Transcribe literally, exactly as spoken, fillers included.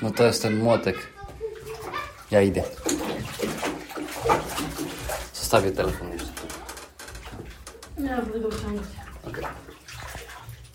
No to jest ten młotek. Ja idę. Zostawię telefon jeszcze. Nie, będę go ciągnąć. Okej.